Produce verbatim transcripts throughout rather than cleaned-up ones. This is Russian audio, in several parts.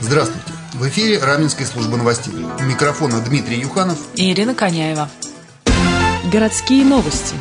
Здравствуйте! В эфире Раменская служба новостей. У микрофона Дмитрий Юханов и Ирина Коняева. Городские новости.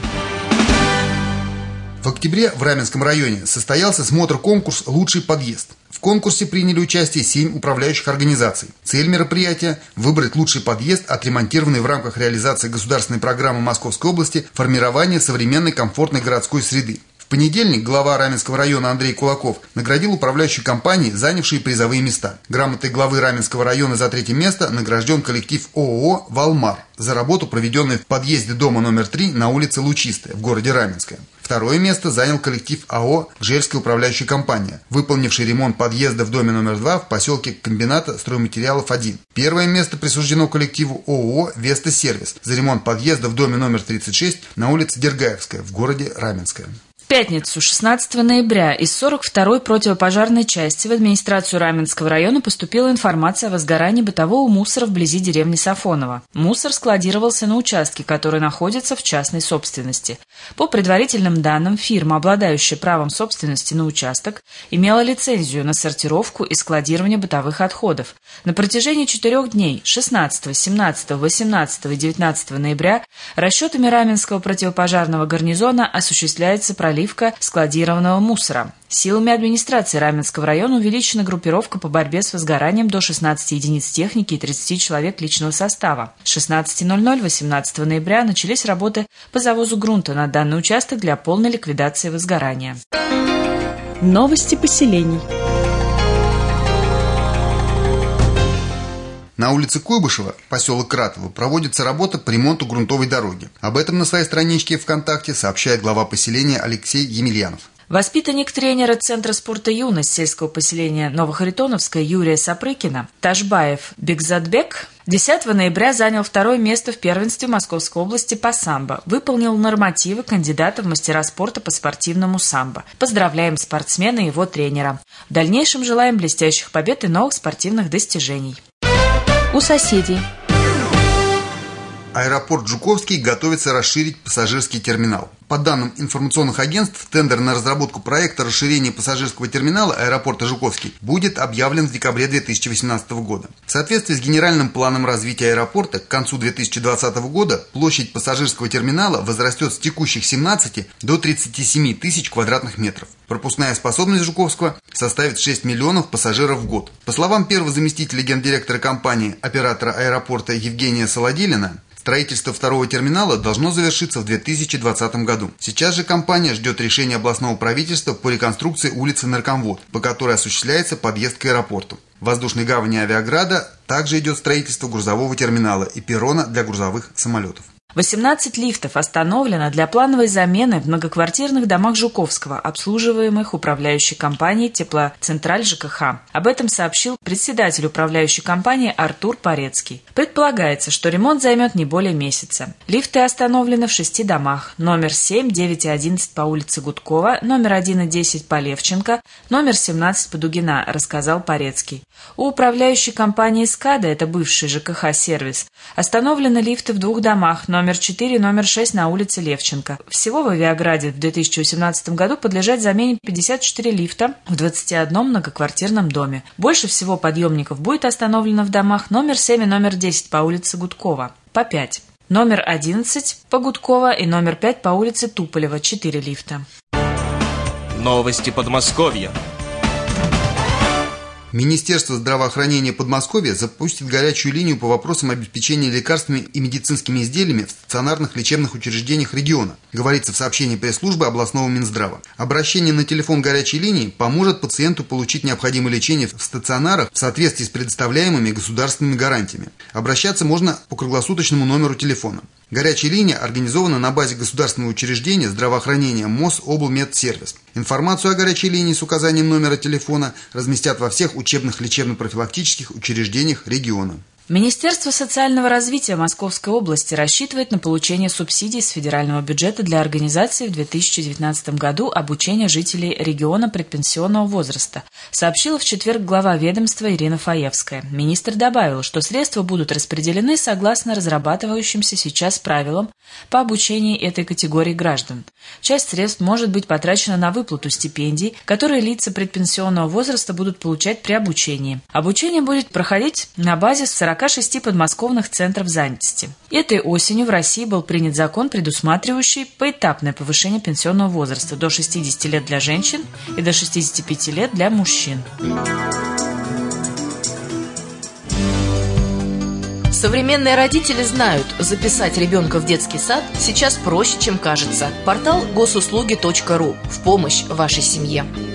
В октябре в Раменском районе состоялся смотр-конкурс «Лучший подъезд». В конкурсе приняли участие семь управляющих организаций. Цель мероприятия – выбрать лучший подъезд, отремонтированный в рамках реализации государственной программы Московской области «Формирование современной комфортной городской среды». В понедельник глава Раменского района Андрей Кулаков наградил управляющие компании, занявшие призовые места. Грамотой главы Раменского района за третье место награжден коллектив ООО «Валмар» за работу, проведенную в подъезде дома номер три на улице Лучистая в городе Раменское. Второе место занял коллектив АО «Жельская управляющая компания», выполнивший ремонт подъезда в доме номер два в поселке комбината стройматериалов один. Первое место присуждено коллективу ООО «Веста Сервис» за ремонт подъезда в доме номер тридцать шесть на улице Дергаевская в городе Раменское. В пятницу, шестнадцатого ноября, из сорок второй противопожарной части в администрацию Раменского района поступила информация о возгорании бытового мусора вблизи деревни Сафоново. Мусор складировался на участке, который находится в частной собственности. По предварительным данным, фирма, обладающая правом собственности на участок, имела лицензию на сортировку и складирование бытовых отходов. На протяжении четырех дней, шестнадцатого, семнадцатого, восемнадцатого и девятнадцатого ноября, расчетами Раменского противопожарного гарнизона осуществляется проливка складированного мусора. Силами администрации Раменского района увеличена группировка по борьбе с возгоранием до шестнадцати единиц техники и тридцати человек личного состава. С шестнадцати ноль-ноль восемнадцатого ноября начались работы по завозу грунта на данный участок для полной ликвидации возгорания. Новости поселений. На улице Куйбышева, поселок Кратово, проводится работа по ремонту грунтовой дороги. Об этом на своей страничке ВКонтакте сообщает глава поселения Алексей Емельянов. Воспитанник тренера Центра спорта «Юность» сельского поселения Новохаритоновская Юрия Сапрыкина Ташбаев Бекзатбек десятого ноября занял второе место в первенстве Московской области по самбо. Выполнил нормативы кандидата в мастера спорта по спортивному самбо. Поздравляем спортсмена и его тренера. В дальнейшем желаем блестящих побед и новых спортивных достижений. У соседей. Аэропорт Жуковский готовится расширить пассажирский терминал. По данным информационных агентств, тендер на разработку проекта расширения пассажирского терминала аэропорта Жуковский будет объявлен в декабре две тысячи восемнадцатого года. В соответствии с генеральным планом развития аэропорта к концу две тысячи двадцатого года площадь пассажирского терминала возрастет с текущих семнадцати до тридцати семи тысяч квадратных метров. Пропускная способность Жуковского составит шесть миллионов пассажиров в год. По словам первого заместителя гендиректора компании, оператора аэропорта Евгения Солодилина, строительство второго терминала должно завершиться в две тысячи двадцатом году. Сейчас же компания ждет решения областного правительства по реконструкции улицы Наркомвод, по которой осуществляется подъезд к аэропорту. В воздушной гавани Авиаграда также идет строительство грузового терминала и перрона для грузовых самолетов. восемнадцать лифтов остановлено для плановой замены в многоквартирных домах Жуковского, обслуживаемых управляющей компанией «Теплоцентраль ЖКХ». Об этом сообщил председатель управляющей компании Артур Порецкий. Предполагается, что ремонт займет не более месяца. Лифты остановлены в шести домах: номер семь, девять и одиннадцать по улице Гудкова, номер один и десять по Левченко, номер семнадцать по Дугина, рассказал Порецкий. У управляющей компании «Скада», это бывший ЖКХ-сервис, остановлены лифты в двух домах, номер четыре и номер шесть на улице Левченко. Всего в Авиаграде в две тысячи восемнадцатом году подлежат замене пятьдесят четыре лифта в двадцати одном многоквартирном доме. Больше всего подъемников будет остановлено в домах номер семь и номер десять по улице Гудкова, по пять. Номер одиннадцать по Гудкова и номер пять по улице Туполева, четыре лифта. Новости Подмосковья. Министерство здравоохранения Подмосковья запустит горячую линию по вопросам обеспечения лекарствами и медицинскими изделиями в стационарных лечебных учреждениях региона, говорится в сообщении пресс-службы областного Минздрава. Обращение на телефон горячей линии поможет пациенту получить необходимое лечение в стационарах в соответствии с предоставляемыми государственными гарантиями. Обращаться можно по круглосуточному номеру телефона. Горячая линия организована на базе государственного учреждения здравоохранения Мособлмедсервис. Информацию о горячей линии с указанием номера телефона разместят во всех учебных лечебно-профилактических учреждениях региона. Министерство социального развития Московской области рассчитывает на получение субсидий с федерального бюджета для организации в две тысячи девятнадцатом году обучения жителей региона предпенсионного возраста, сообщила в четверг глава ведомства Ирина Фаевская. Министр добавил, что средства будут распределены согласно разрабатывающимся сейчас правилам по обучению этой категории граждан. Часть средств может быть потрачена на выплату стипендий, которые лица предпенсионного возраста будут получать при обучении. Обучение будет проходить на базе сорока шести подмосковных центров занятости. Этой осенью в России был принят закон, предусматривающий поэтапное повышение пенсионного возраста до шестидесяти лет для женщин и до шестидесяти пяти лет для мужчин. Современные родители знают, записать ребенка в детский сад сейчас проще, чем кажется. Портал госуслуги точка ру в помощь вашей семье.